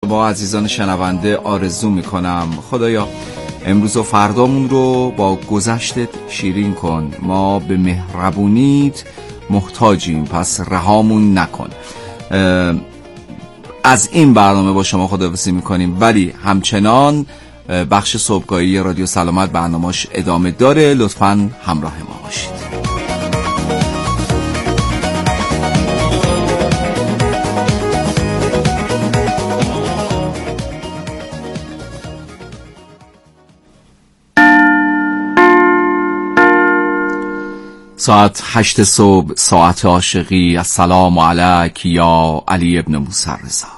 با عزیزان شنونده آرزو میکنم خدایا امروز و فردامون رو با گذشتت شیرین کن. ما به مهربونیت محتاجیم، پس رهامون نکن. از این برنامه با شما خداحافظی میکنیم، ولی همچنان بخش صبحگاهی رادیو سلامت برنامه‌اش ادامه داره. لطفاً همراه ما باشید. ساعت 8 صبح، ساعت عاشقی. السلام علیک یا علی ابن موسی رضا.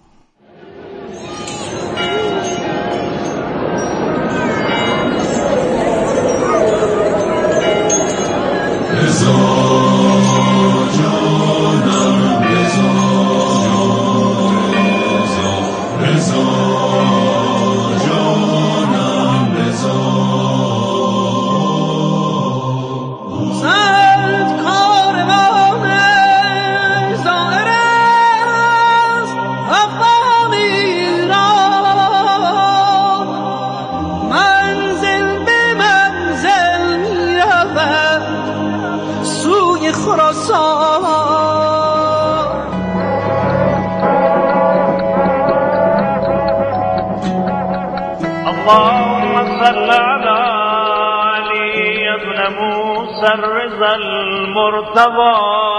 اللهم صل على علي بن موسى الرضا المرتضى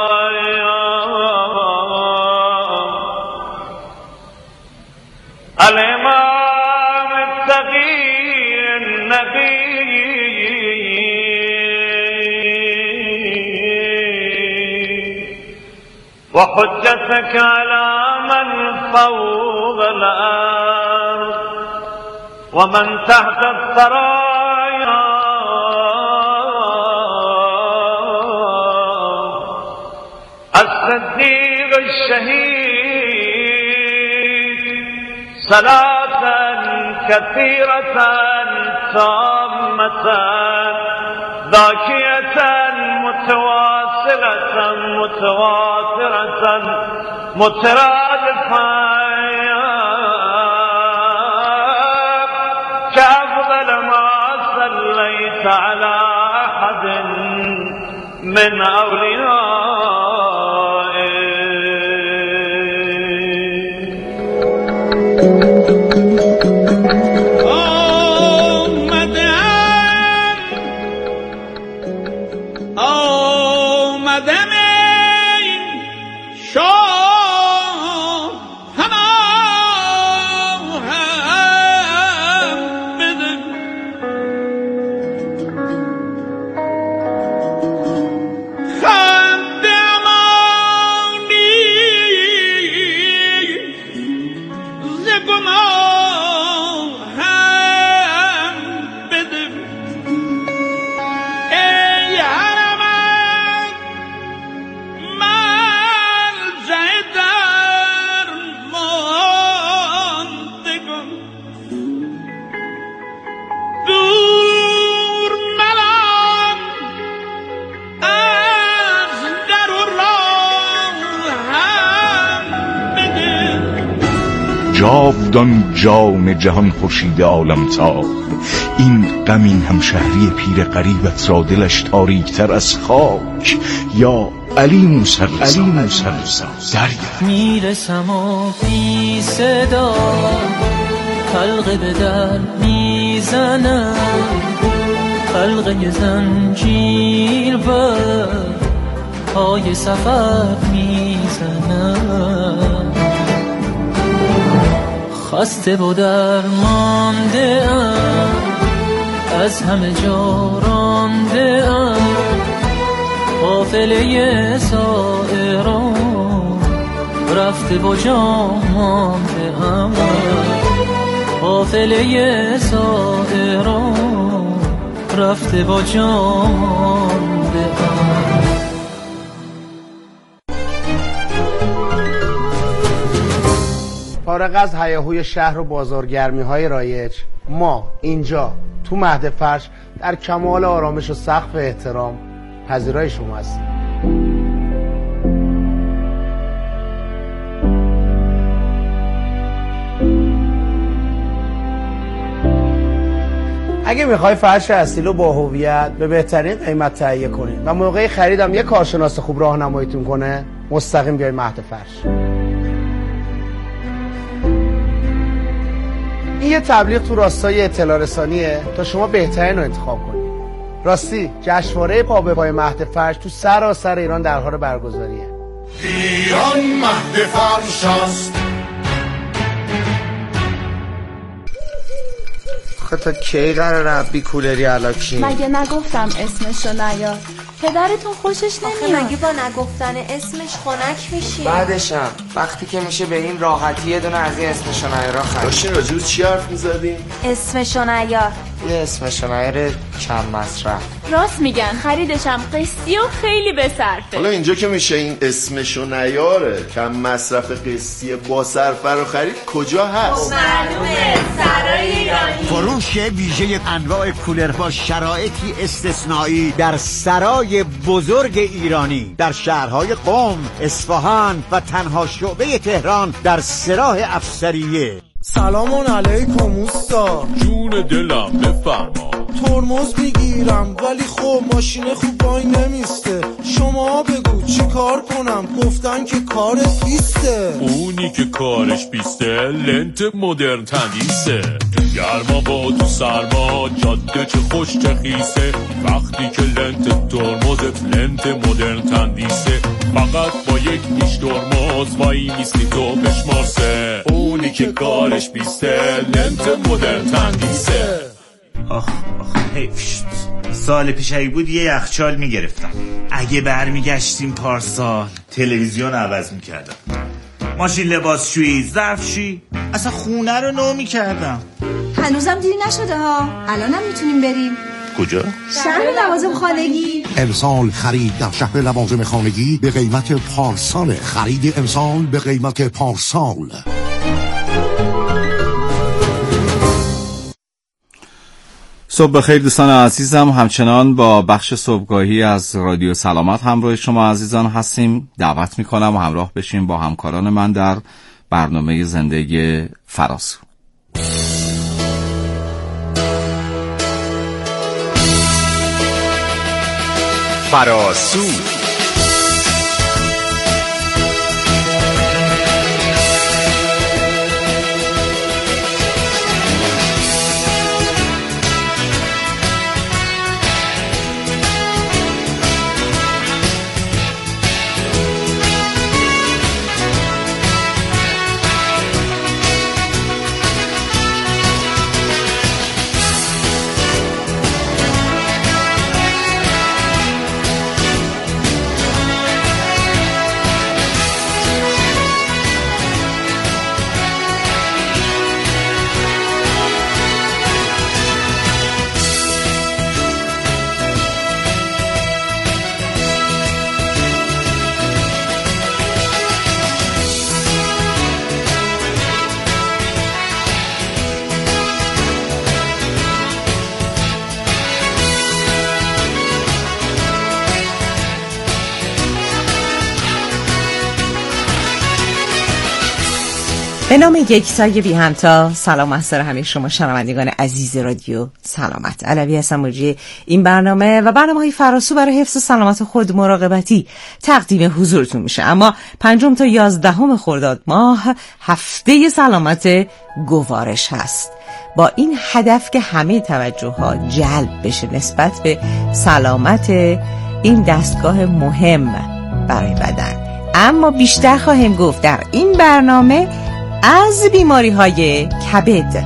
الإمام التقي النبي وحجتك على من فوق الأرض ومن تحت الثرايا الصديق الشهيد صلاة كثيرة تامة ذاكية متواصلة متواترة مترادفة كأفضل ما صليت على أحد من جاودان جان جهان خورشید عالم تاب، این غمین همشهری پیر غریبت را دلش تاریکتر از خاک. یا علی موسی رضا دریا میرسم و بی صدا حلقه به در میزنم، حلقه زنجیر بر پای سفر میزنم. خسته و درمانده ام، از همه جا رانده ام، قافله سائران رفته و جا مانده ام، قافله سائران رفته و جا مانده ام. فارغ از هیاهوی شهر و بازارگرمی‌های رایج، ما اینجا تو مهد فرش در کمال آرامش و سقف احترام پذیرای شما هستیم. اگه میخوای فرش اصیل و با هویت به بهترین قیمت تهیه کنی و موقع خریدم یه کارشناس خوب راهنماییتون کنه، مستقیم بیای مهد فرش. این یه تبلیغ تو راستای اطلاع رسانیه تا شما بهترین رو انتخاب کنی. راستی جشنواره پا به پای مهد فرش تو سراسر ایران در حال برگزاریه. ایران مهد فرش است. تا کی قراره ربی کولری علاکی؟ مگه نگفتم اسمشو نیار؟ پدرتون خوشش نمیاد. مگه با نگفتن اسمش خنک میشی؟ بعدشم وقتی که میشه به این راحتی یه دونه از این اسمشو نیارا خرید. داشتین راجعه چی حرف میزدین؟ اسمشو نیار. یه اسمشو نیاره کم مصرف. راست میگن، خریدشم قسطی و خیلی به صرفه. حالا اینجا که میشه این اسمشو نیاره کم مصرف قسطی با صرفه رو خرید کجا هست؟ معلومه، سرای ایرانی. فروش ویژه انواع کولرها شرایطی استثنایی در سرای بزرگ ایرانی در شهرهای قم، اصفهان و تنها شعبه تهران در سراح افسریه. سلام علیکم اوستا. جون دلم بفرما. ترمز میگیرم ولی خب ماشین خوب وای نمیسته. شما بگو چی کار کنم؟ گفتن که کارت بیسته. اونی که کارش بیسته لنت مدرن تندیسه. گرما با تو سرما جاده چه خوش چه خیسه. وقتی که لنت ترمزت لنت مدرن تندیسه. فقط با یک نیش ترمز وای میستی تو بشمارسه. اونی که کارش بیسته لنت مدرن تندیسه. آخ حیف شد. سال پیش اگه بود یه یخچال میگرفتم. اگه برمیگشتیم پارسال تلویزیون عوض میکردم، ماشین لباسشویی، ظرفشویی، اصلا خونه رو نو میکردم. هنوزم دیر نشده ها. الانم میتونیم بریم. کجا؟ شهر لوازم خانگی. امسال خرید در شهر لوازم خانگی به قیمت پارسال. خرید امسال به قیمت پارسال. صبح بخیر دوستان عزیزم، همچنان با بخش صبحگاهی از رادیو سلامت همراه شما عزیزان هستیم. دعوت میکنم و همراه بشیم با همکاران من در برنامه زندگی فراسو. فراسو به نام یکتای بی همتا. سلام از سر همه شما شنوندگان عزیز رادیو سلامت. علوی هستم مجری این برنامه و برنامه‌های فراسو برای حفظ سلامت خود مراقبتی تقدیم حضورتون میشه. اما 5 تا 11 خرداد ماه هفته سلامت گوارش هست، با این هدف که همه توجه ها جلب بشه نسبت به سلامت این دستگاه مهم برای بدن. اما بیشتر خواهیم گفت در این برنامه از بیماری های کبد.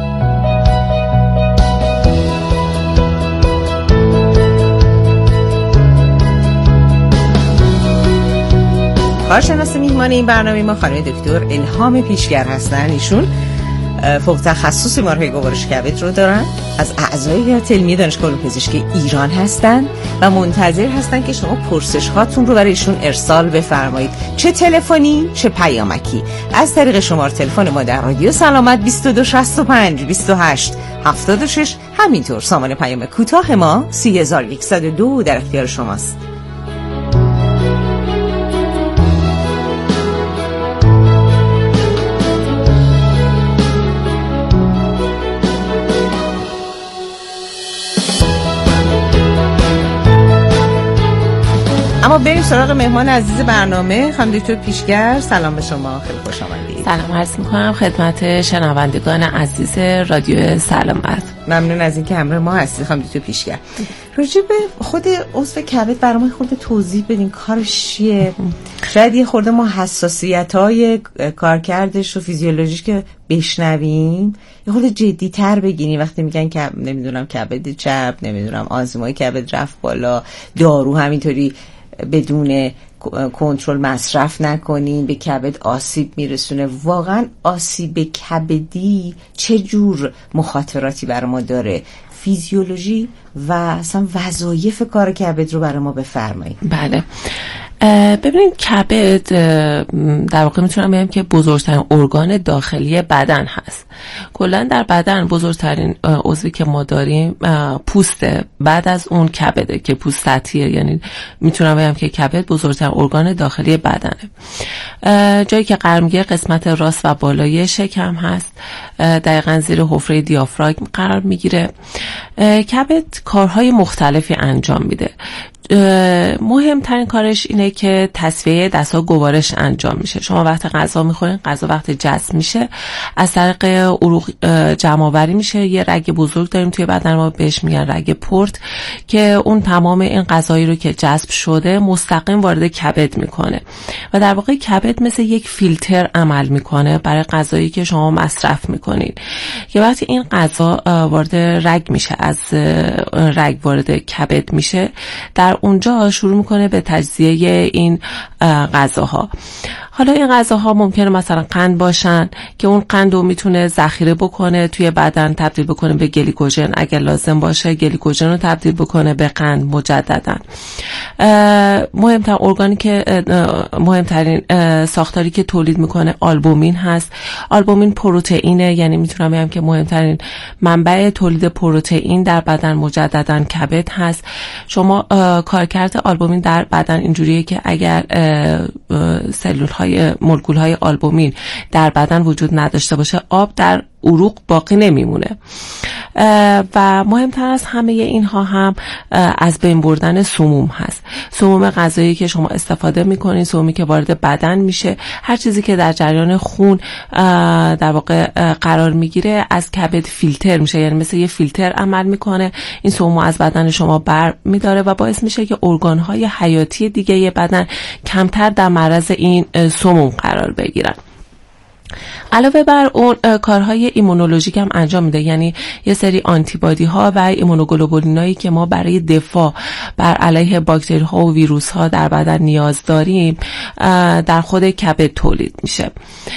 کارشناس میهمان این برنامه ما خانم دکتر الهام پیشگر هستن. ایشون فوق تخصص بیماری‌های گوارش کبد رو دارن، از اعضای هیئت علمی دانشگاه علوم پزشکی ایران هستن و منتظر هستن که شما پرسش هاتون رو برای ایشون ارسال بفرمایید، چه تلفنی چه پیامکی، از طریق شماره تلفن ما در رادیو سلامت 2265 28 76. همینطور سامان پیام کوتاه ما 3102 در اختیار شماست. اما بریم سراغ مهمان عزیز برنامه، خانم دکتر پیشگر. سلام به شما، خیلی خوش آمدید. سلام عرض می‌کنم خدمت شنوندگان عزیز رادیو سلامت. ممنون از اینکه همراه ما هستید خانم دکتر پیشگر. راجع به خود عضو کبد برام خورده توضیح بدین، کارش چیه؟ شاید یه خورده ما حساسیت‌های کارکردش و فیزیولوژیش که بشنویم یه خورده جدی‌تر بگیریم وقتی میگن که نمیدونم کبد چپ، نمیدونم آنزیمای کبد رفت بالا، دارو همینطوری بدون کنترل مصرف نکنیم به کبد آسیب میرسونه. واقعا آسیب کبدی چه جور مخاطراتی برای ما داره؟ فیزیولوژی و اصلا وظایف کار کبد رو برای ما بفرمایید. بله، ببینید کبد در واقع میتونم بگم که بزرگترین ارگان داخلی بدن هست. کلا در بدن بزرگترین عضوی که ما داریم پوسته، بعد از اون کبده که پوست سطحیه، یعنی میتونم بگم که کبد بزرگترین ارگان داخلی بدنه. جایی که قرار میگیره قسمت راست و بالای شکم هست، دقیقاً زیر حفره دیافراگم قرار میگیره. کبد کارهای مختلفی انجام میده. مهمترین کارش اینه که تصفیه دست‌ها گوارش انجام میشه. شما وقت غذا میخورین، غذا وقت جذب میشه از طریق عروق جمع‌آوری میشه. یه رگ بزرگ داریم توی بدن ما بهش میگن رگ پورت که اون تمام این غذایی رو که جذب شده مستقیم وارد کبد میکنه و در واقع کبد مثل یک فیلتر عمل میکنه برای غذایی که شما مصرف میکنین. که وقتی این غذا وارد رگ میشه، از رگ وارد کبد میشه، در اونجا شروع میکنه به تجزیه این غذاها. حالا این غذاها ممکنه مثلا قند باشن که اون قند رو میتونه ذخیره بکنه توی بدن، تبدیل بکنه به گلیکوژن، اگر لازم باشه گلیکوژن رو تبدیل بکنه به قند مجددا. مهمترین ساختاری که تولید میکنه آلبومین هست. آلبومین پروتئینه، یعنی میتونم بگم که مهمترین منبع تولید پروتئین در بدن مجددا کبد هست. شما کارکرد آلبومین در بدن اینجوریه که اگر مولکول های آلبومین در بدن وجود نداشته باشه، آب در عروق باقی نمیمونه. و مهمتر از همه اینها هم از بین بردن سموم هست. سموم غذایی که شما استفاده میکنین، سمومی که وارد بدن میشه، هر چیزی که در جریان خون در واقع قرار میگیره از کبد فیلتر میشه، یعنی مثل یه فیلتر عمل میکنه، این سموم از بدن شما بر میداره و باعث میشه که ارگانهای حیاتی دیگه بدن کمتر در معرض این سموم قرار بگیرن. علاوه بر اون کارهای ایمونولوژیک هم انجام میده، یعنی یه سری آنتیبادی ها و ایمونوگلوبولینایی که ما برای دفاع بر علیه باکتری ها و ویروس ها در بدن نیاز داریم در خود کبد تولید میشه.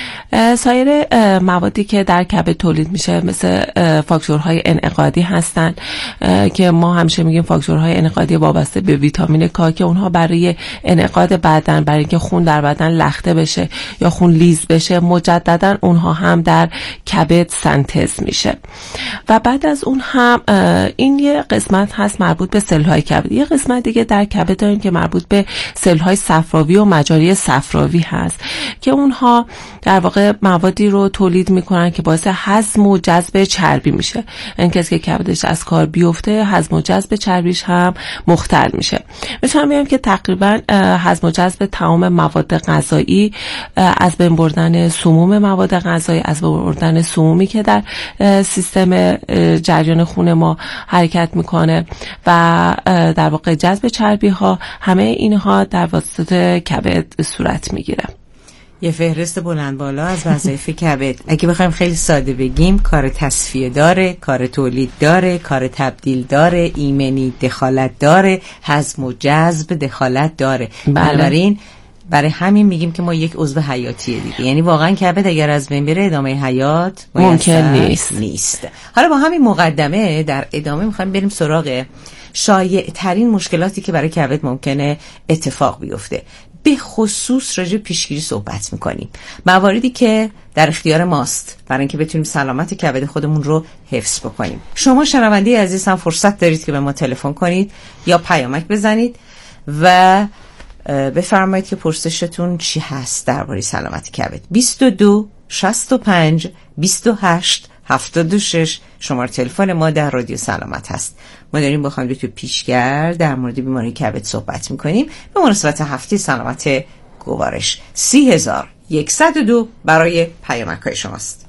سایر موادی که در کبد تولید میشه مثل فاکتورهای انعقادی هستن که ما همیشه میگیم فاکتورهای انعقادی وابسته به ویتامین کا که اونها برای انعقاد بدن، برای اینکه خون در بدن لخته بشه یا خون لیز بشه، مجددا اونها هم در کبد سنتز میشه. و بعد از اون هم این یه قسمت هست مربوط به سل‌های کبد. یه قسمت دیگه در کبد داریم که مربوط به سل‌های صفراوی و مجاری صفراوی هست که اونها در واقع موادی رو تولید میکنن که باعث هضم و جذب چربی میشه. این کسی که کبدش از کار بیفته، هضم و جذب چربیش هم مختل میشه. میتونم بگم که تقریبا هضم و جذب تمام مواد غذایی، از بین بردن سموم مواد غذایی، از بین بردن سمومی که در سیستم جریان خون ما حرکت میکنه و در واقع جذب چربی ها، همه اینها در واسطه کبد صورت میگیره. یه فهرست بلند بالا از وظایف کبد. اگه بخوایم خیلی ساده بگیم، کار تصفیه داره، کار تولید داره، کار تبدیل داره، ایمنی دخالت داره، هضم و جذب دخالت داره. بنابراین برای همین میگیم که ما یک عضو حیاتیه دیگه. یعنی واقعا کبد اگر از بین بره ادامه حیات ممکن نیست. حالا با همین مقدمه در ادامه میخوایم بریم سراغ شایع ترین مشکلاتی که برای کبد ممکنه اتفاق بیفته. به خصوص راجع پیشگیری صحبت میکنیم، مواردی که در اختیار ماست برای اینکه بتونیم سلامت کبد خودمون رو حفظ بکنیم. شما شنونده عزیز هم فرصت دارید که به ما تلفن کنید یا پیامک بزنید و بفرمایید که پرسشتون چی هست درباره سلامت کبد. 22 65 28 76 شماره تلفن ما در رادیو سلامت هست. ما داریم با خانم دکتر پیشگر در مورد بیماری کبد صحبت میکنیم به مناسبت هفته سلامت گوارش. 30102 برای پیامک‌های شماست.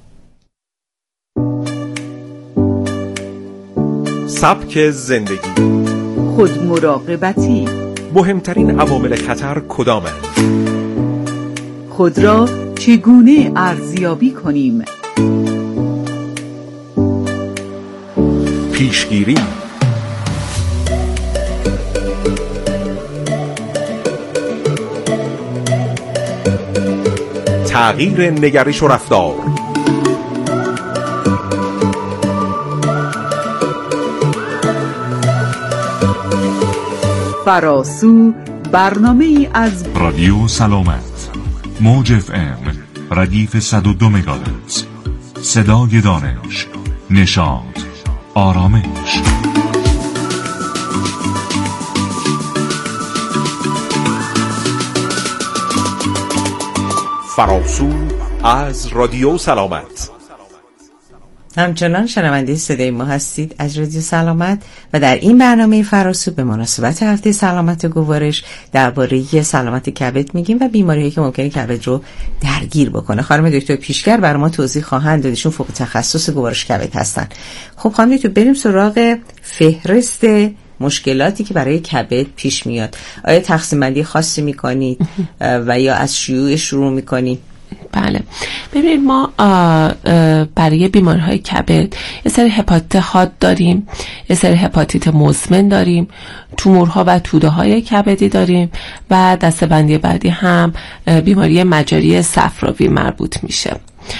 سبک زندگی، خودمراقبتی، مهمترین عوامل خطر کدامند؟ خود را چگونه ارزیابی کنیم؟ پیشگیری، تغییر نگرش و رفتار، فراسو، برنامه ای از رادیو سلامت، موج FM، ردیف 102 مگاهرتز، صدای دانش، نشاط، آرامش. فراسو از رادیو سلامت. همچنان شنونده صدای ما هستید از رادیو سلامت و در این برنامه فراسو به مناسبت هفته سلامت گوارش درباره سلامت کبد میگیم و بیماری‌هایی که ممکنه کبد رو درگیر بکنه. خانم دکتر پیشگر برای ما توضیح خواهند داد، ایشون فوق تخصص گوارش کبد هستن. خب خانم دکتر بریم سراغ فهرست مشکلاتی که برای کبد پیش میاد. آیا تقسیم بندی خاصی میکنید و یا از شیوع شروع میکنید؟ بله، ببینید ما برای بیماری‌های کبد یه سری هپاتیت حاد داریم، یه سری هپاتیت مزمن داریم، تومورها و توده‌های کبدی داریم و دسته‌بندی بعدی هم بیماری مجاری صفراوی مربوط میشه.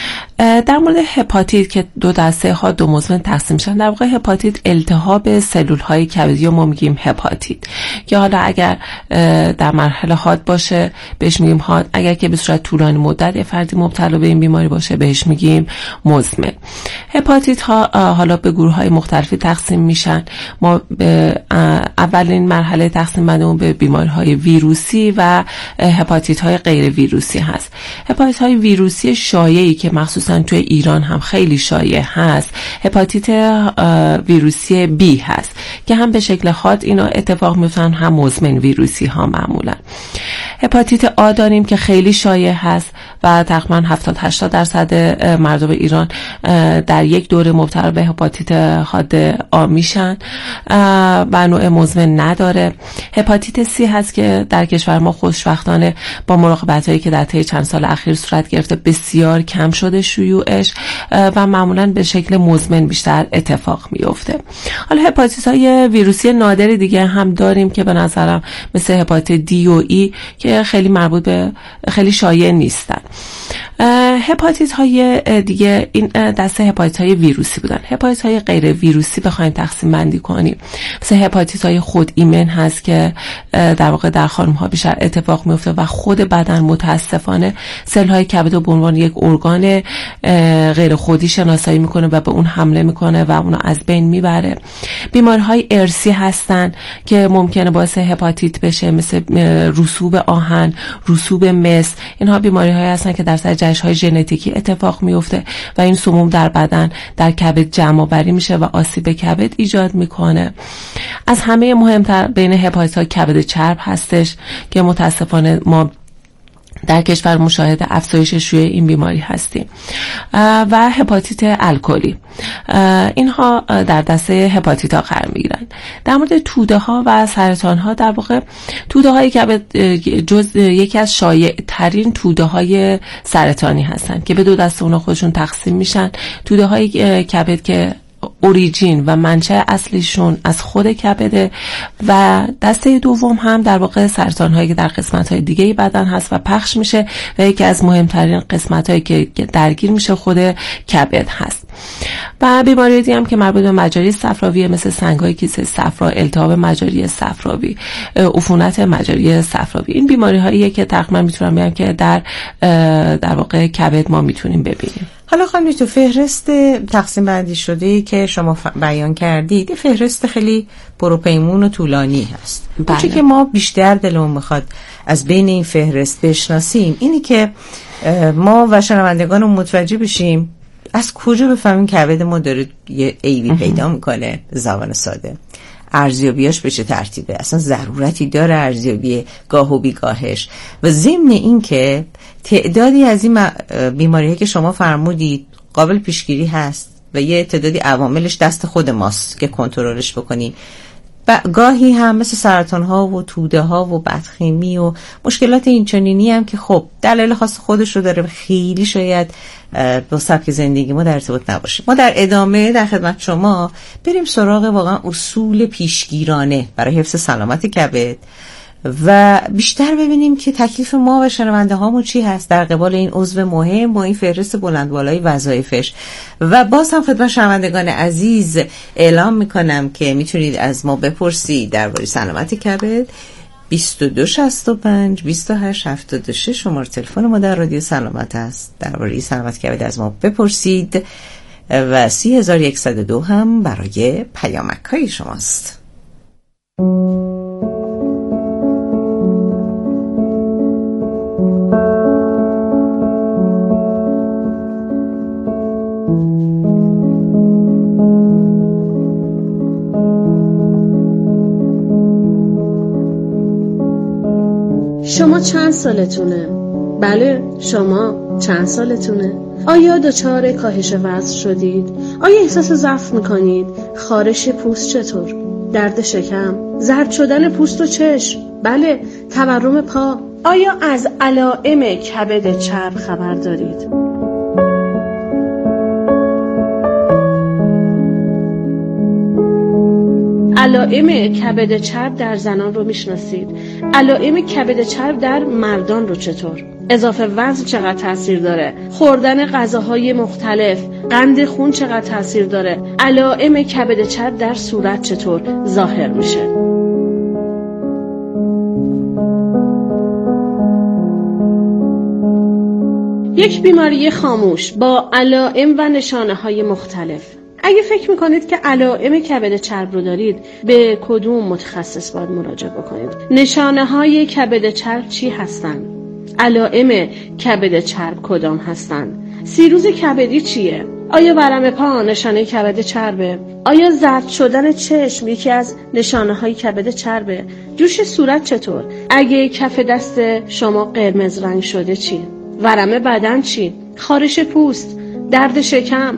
در مورد هپاتیت که دو دسته حاد و مزمن تقسیم میشن، در واقع هپاتیت التهاب سلول های کبدی رو ما میگیم هپاتیت، که حالا اگر در مرحله حاد باشه بهش میگیم حاد، اگر که به صورت طولانی مدت فردی مبتلا به این بیماری باشه بهش میگیم مزمن. هپاتیت ها حالا به گروه های مختلفی تقسیم میشن. ما اولین مرحله تقسیم بندیمون به بیماری های ویروسی و هپاتیت های غیر ویروسی هست. هپاتیت های ویروسی شایعی که مخصوصا توی ایران هم خیلی شایع هست، هپاتیت ویروسی بی هست که هم به شکل حاد اینا اتفاق میفتن، هم مزمن ویروسی ها معمولا. هپاتیت آ داریم که خیلی شایع هست و تقریبا 70-80% مردم ایران در یک دوره مبتلا به هپاتیت حاد آ میشن و نوع مزمن نداره. هپاتیت سی هست که در کشور ما خوشبختانه با مراقبت‌هایی که در طی چند سال اخیر صورت گرفته بسیار کم شده شیوعش و معمولا به شکل مزمن بیشتر اتفاق میفته. حالا هپاتیت های ویروسی نادر دیگه هم داریم که به نظرم مثل هپاتیت دی و ای که خیلی مربوط به خیلی شایع نیستن. هپاتیت های دیگه این دسته هپاتیت های ویروسی بودن. هپاتیت های غیر ویروسی بخوایم تقسیم بندی کنیم، مثل هپاتیت های خود ایمن هست که در واقع در خانم ها بیشتر اتفاق میفته و خود بدن متاسفانه سل های کبد رو به عنوان یک ارگان غیر خودی شناسایی میکنه و به اون حمله میکنه و اونو از بین میبره. بیماری های ارثی هستن که ممکنه باعث هپاتیت بشه، مثل رسوب آهن، رسوب مس. اینها بیماری های هستن که در سر جشن های ژنتیکی اتفاق میفته و این سموم در بدن در کبد جمع آوری میشه و آسیب کبد ایجاد میکنه. از همه مهمتر بین هپاتیت ها کبد چرب هستش که متاسفانه ما در کشور مشاهده افزایش شیوع این بیماری هستیم و هپاتیت الکلی. اینها در دسته هپاتیت ها قرار میگیرن. در مورد توده ها و سرطان ها، در واقع توده های کبد جز یکی از شایع ترین توده های سرطانی هستن که به دو دسته اونا خودشون تقسیم میشن. توده های کبد که اوریجین و منشأ اصلیشون از خود کبده و دسته دوم هم در واقع سرطان هایی که در قسمت های دیگه بدن هست و پخش میشه و یکی از مهمترین قسمت هایی که درگیر میشه خود کبد هست. و بیماری دیگه هم که مربوط به مجاری صفراوی مثل سنگ های کیسه صفرا، التهاب مجاری صفراوی، عفونت مجاری صفراوی. این بیماری هاییه که تقریبا میتونم بگم که در واقع کبد ما میتونیم ببینیم. حالا خانم تو فهرست تقسیم بندی شده که شما بیان کردید، این فهرست خیلی پروپیمون و طولانی هست. بله. چون که ما بیشتر دلمون میخواد از بین این فهرست بشناسیم اینی که ما و شنوندگان متوجه بشیم از کجا بفهمیم کبد ما داره یه عیبی پیدا میکنه. زبان ساده ارزیابیاش به چه ترتیبه، اصلا ضرورتی داره ارزیابی گاه و بیگاهش، و ضمن این که تعدادی از این بیماری‌ها که شما فرمودید قابل پیشگیری هست و یه تعدادی عواملش دست خود ماست که کنترلش بکنیم. گاهی هم مثل سرطان ها و توده ها و بدخیمی و مشکلات اینچنینی هم که خب دلایل خاص خودش رو داره، خیلی شاید با سبک زندگی ما در ارتباط نباشه. ما در ادامه در خدمت شما بریم سراغ واقعا اصول پیشگیرانه برای حفظ سلامت کبد و بیشتر ببینیم که تکلیف ما و شنونده هامون چی هست در قبال این عضو مهم با این فهرست بلند بالای وظایفش. و باز هم خدمت شنوندگان عزیز اعلام میکنم که میتونید از ما بپرسید درباره سلامت کبد. 2265 2876 شماره تلفن ما در رادیو سلامت است. درباره سلامت کبد از ما بپرسید و 3102 هم برای پیامک های شماست. شما چند سالتونه؟ بله، شما چند سالتونه؟ آیا دچار کاهش وزن شدید؟ آیا احساس ضعف میکنید؟ خارش پوست چطور؟ درد شکم؟ زرد شدن پوست و چشم؟ بله، تورم پا؟ آیا از علائم کبد چرب خبر دارید؟ علائم کبد چرب در زنان رو میشناسید؟ علائم کبد چرب در مردان رو چطور؟ اضافه وزن چقدر تاثیر داره؟ خوردن غذاهای مختلف، قند خون چقدر تاثیر داره؟ علائم کبد چرب در صورت چطور ظاهر میشه؟ یک بیماری خاموش با علائم و نشانه‌های مختلف. اگه فکر میکنید که علائم کبد چرب رو دارید، به کدوم متخصص باید مراجعه بکنید؟ نشانه‌های کبد چرب چی هستن؟ علائم کبد چرب کدام هستن؟ سیروز کبدی چیه؟ آیا ورم پا نشانه کبد چربه؟ آیا زرد شدن چشم یکی از نشانه‌های کبد چربه؟ جوش صورت چطور؟ اگه کف دست شما قرمز رنگ شده چی؟ ورم بدن چی؟ خارش پوست، درد شکم؟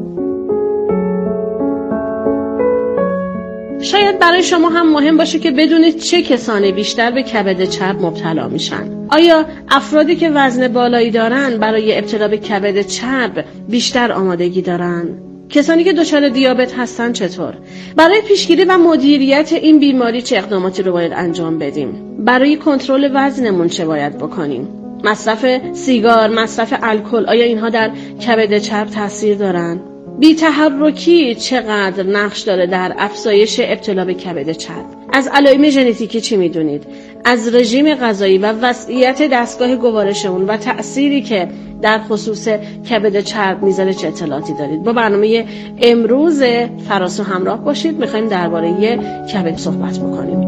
شاید برای شما هم مهم باشه که بدونید چه کسانی بیشتر به کبد چرب مبتلا میشن. آیا افرادی که وزن بالایی دارن برای ابتلا به کبد چرب بیشتر آمادگی دارن؟ کسانی که دچار دیابت هستن چطور؟ برای پیشگیری و مدیریت این بیماری چه اقداماتی رو باید انجام بدیم؟ برای کنترل وزنمون چه باید بکنیم؟ مصرف سیگار، مصرف الکل، آیا اینها در کبد چرب تاثیر دارن؟ بی‌تحرکی چقدر نقش داره در افزایش ابتلا به کبد چرب؟ از علائم ژنتیکی چی میدونید؟ از رژیم غذایی و وضعیت دستگاه گوارش اون و تأثیری که در خصوص کبد چرب میذاره چه اطلاعاتی دارید؟ با برنامه امروز فراسو همراه باشید. میخوایم درباره کبد صحبت بکنیم.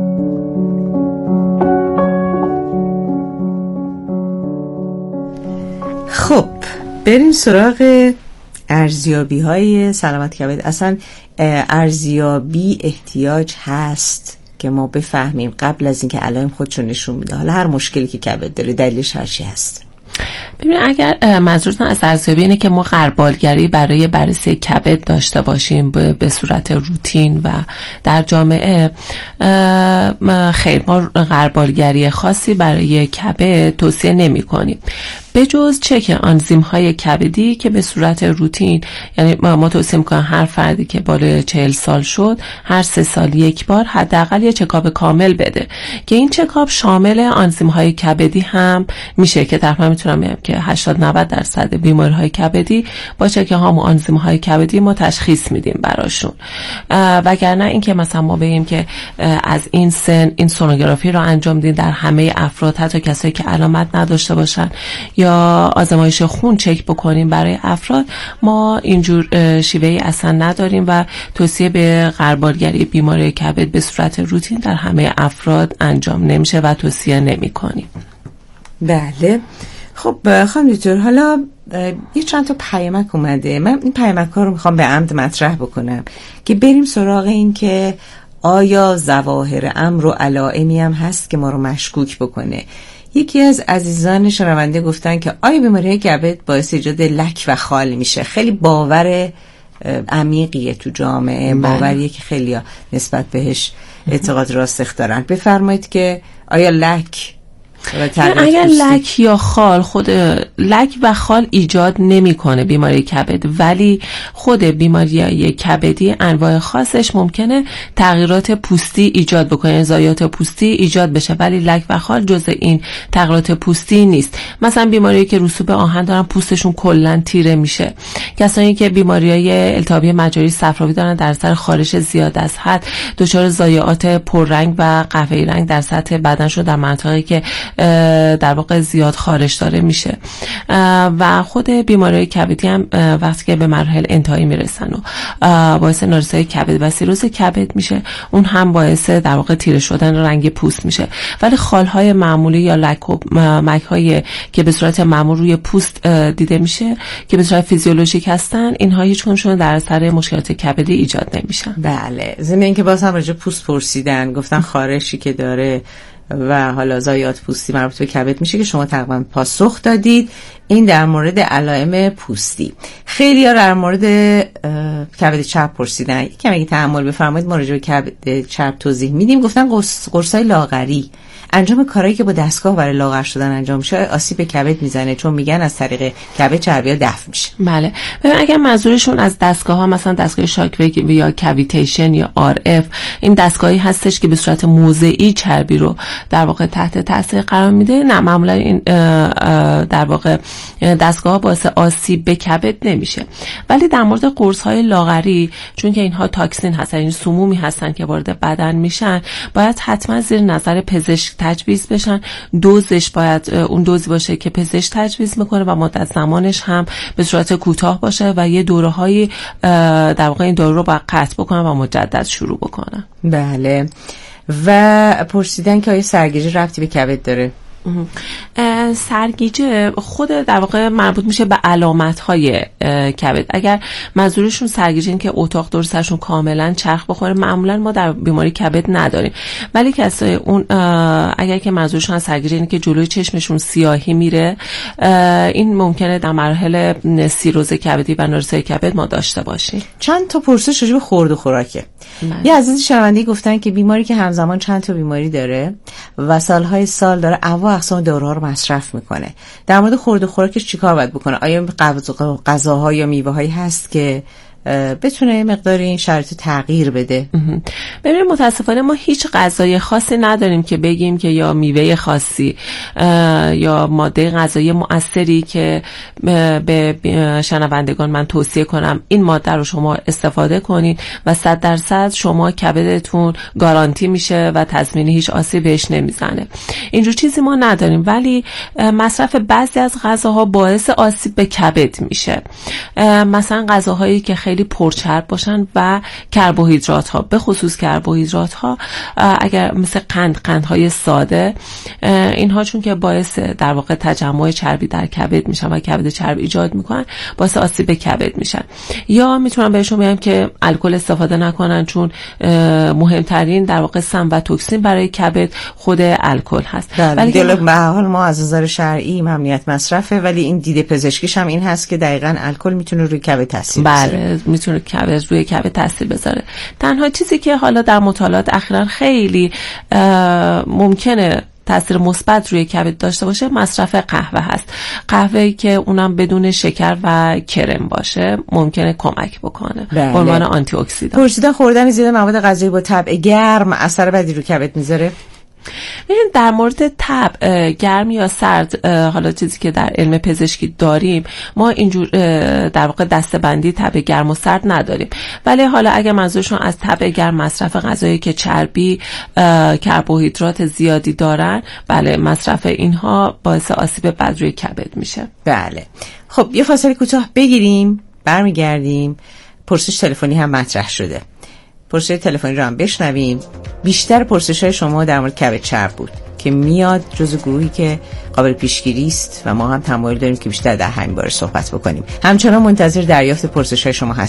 خب بریم سراغ ارزیابی های سلامت کبد. اصلا ارزیابی احتیاج هست که ما بفهمیم قبل از اینکه علائم خودشون نشون میده. حالا هر مشکلی که کبد داره دلیلش هر چی هست. ببین، اگر منظورتون از ارزیابی اینه که ما غربالگری برای بررسی کبد داشته باشیم به صورت روتین و در جامعه، خیر، ما غربالگری خاصی برای کبد توصیه نمی کنیم به جز چک آنزیم های کبدی که به صورت روتین، یعنی ما توصیه میکنیم هر فردی که بالای 40 سال شد هر 3 سال یک بار حداقل یه چکاپ کامل بده که این چکاپ شامل آنزیم های کبدی هم میشه که تقریبا میتونم بگم که 80-90% بیماری های کبدی با چک هام و آنزیم های کبدی ما تشخیص میدیم براشون. وگرنه این که مثلا ما بگیم که از این سن این سونوگرافی رو انجام دیم در همه افراد، حتی کسایی که علامت نداشته باشن، یا آزمایش خون چک بکنیم برای افراد، ما اینجور شیوهی اصلا نداریم و توصیه به غربالگری بیماری کبد به صورت روتین در همه افراد انجام نمیشه و توصیه نمی کنیم. بله. خب خانم دکتر، حالا یه چند تا پیامک اومده. من این پیامک‌ها رو میخوام به عمد مطرح بکنم که بریم سراغ این که آیا ظواهر امر و علائمی هم هست که ما رو مشکوک بکنه. یکی از عزیزان شنونده گفتن که آیا بیماری کبد باعث ایجاد لک و خال میشه؟ خیلی باور عمیقیه تو جامعه، باوریه که خیلی ها نسبت بهش اعتقاد راسخ دارن. بفرمایید که آیا لک اگر لک یا خال، خود لک و خال ایجاد نمیکنه بیماری کبد، ولی خود بیماری کبدی انواع خاصش ممکنه تغییرات پوستی ایجاد بکنه، زایات پوستی ایجاد بشه، ولی لک و خال جزء این تغییرات پوستی نیست. مثلا بیماریایی که رسوب آهن دارن پوستشون کلا تیره میشه، کسانی که بیماریای التهابی مجاری صفراوی دارن در اثر خارش زیاد از حد دچار ضایعات پررنگ و قهوه‌ای رنگ در سطح بدنشون در مناطقی که در واقع زیاد خارش داره میشه. و خود بیماری کبدی هم وقتی که به مراحل انتهایی میرسن و باعث نارسایی کبد و سیروز کبد میشه، اون هم باعث در واقع تیره شدن رنگ پوست میشه. ولی خالهای معمولی یا مک‌هایی که به صورت معمول روی پوست دیده میشه که به صورت فیزیولوژیک هستن، اینها هیچ کدومشون در اثر مشکلات کبدی ایجاد نمیشن. بله، ضمن اینکه باز هم راجع پوست پرسیدن، گفتن خارشی که داره و حالا ضایعات پوستی مربوط به کبد میشه که شما تقریبا پاسخ دادید. این در مورد علائم پوستی. خیلی ها در مورد کبد چرب پرسیدن، یکم اگه تحمل بفرمایید ما راجع به کبد چرب توضیح میدیم. گفتن قرصای لاغری، انجام کارهایی که با دستگاه برای لاغر شدن انجام میشه آسیب به کبد میزنه، چون میگن از طریق کبد چربی‌ها دفع میشه. بله، ببین اگر منظورشون از دستگاه‌ها مثلا دستگاه شاکوی یا کویتیشن یا RF، این دستگاهی هستش که به صورت موضعی چربی رو در واقع تحت تاثیر قرار میده، نه معمولا این در واقع دستگاه‌ها باعث آسیب به کبد نمیشه. ولی در مورد قرص‌های لاغری، چون که اینها تاکسین هستن، این سمومی هستن که وارد بدن میشن، باید حتما زیر نظر پزشک تجویز بشن. دوزش باید اون دوزی باشه که پزشک تجویز میکنه و مدت زمانش هم به صورت کوتاه باشه و یه دوره‌های در واقع این دارو رو باید قطع بکنن و مجدد شروع بکنن. بله. و پرسیدن که آیا سرگیجه ربطی به کبد داره؟ سرگیجه خود در واقع مربوط میشه به علامت‌های کبد. اگر منظورشون سرگیجه این که اتاق دور سرشون کاملا چرخ بخوره، معمولا ما در بیماری کبد نداریم. ولی کسای اون اگر که منظورشون از سرگیجه اینه که جلوی چشمشون سیاهی میره، این ممکنه در مراحل سیروز کبدی و نارسایی کبد ما داشته باشیم. چند تا پرسش راجع به خورد و خوراکه. یه عزیز شنونده گفتن که بیماری که همزمان چند تا بیماری داره و سالهای سال داره اقسام داروها رو مصرف میکنه، در مورد خورد و خوراکش چیکار باید بکنه؟ آیا غذاها یا میوه‌هایی هست که بتونه مقداری این شرایط تغییر بده؟ ببینید متاسفانه ما هیچ غذای خاصی نداریم که بگیم که یا میوه خاصی یا ماده غذایی مؤثری که به شنوندگان من توصیه کنم این ماده رو شما استفاده کنین و 100% شما کبدتون گارانتی میشه و تضمین هیچ آسیبی بهش نمیزنه. اینجور چیزی ما نداریم، ولی مصرف بعضی از غذاها باعث آسیب به کبد میشه. مثلا غذاهایی که خیلی پرچرب باشن و کربوهیدرات ها، به خصوص کربوهیدرات ها اگر مثل قندهای ساده، اینها چون که باعث در واقع تجمع چربی در کبد میشن و کبد چرب ایجاد میکنن، باعث آسیب به کبد میشن. یا میتونم بهشون بگم که الکل استفاده نکنن، چون مهمترین در واقع سم و توکسین برای کبد خود الکل هست. ولی به هر حال ما از نظر شرعی ممنوعیت مصرفه، ولی این دید پزشکیش هم این هست که دقیقاً الکل میتونه روی کبد تاثیر بذاره. میتونه روی کبد تاثیر بذاره. تنها چیزی که حالا در مطالعات اخیراً خیلی ممکنه تاثیر مثبت روی کبد داشته باشه مصرف قهوه هست. قهوه‌ای که اونم بدون شکر و کرم باشه ممکنه کمک بکنه به عنوان آنتی اکسیدان. پرسیدن خوردن زیاد مواد غذایی با طبع گرم اثر بدی رو کبد میذاره؟ ببین در مورد طبع گرم یا سرد، حالا چیزی که در علم پزشکی داریم، ما اینجور در واقع دسته‌بندی طبع گرم و سرد نداریم. ولی حالا اگه منظورشون از طبع گرم مصرف غذایی که چربی، کربوهیدرات زیادی دارن، بله مصرف اینها باعث آسیب بد روی کبد میشه. بله. خب یه فاصله کوتاه بگیریم، برمیگردیم. پرسش تلفنی هم مطرح شده. پرسش تلفنی رو هم بشنویم. بیشتر پرسش‌های شما در مورد کبد چرب بود که میاد جزو گروهی که قابل پیشگیری است و ما هم تمایل داریم که بیشتر در همین باره صحبت بکنیم. همچنان منتظر دریافت پرسش‌های شما هستیم.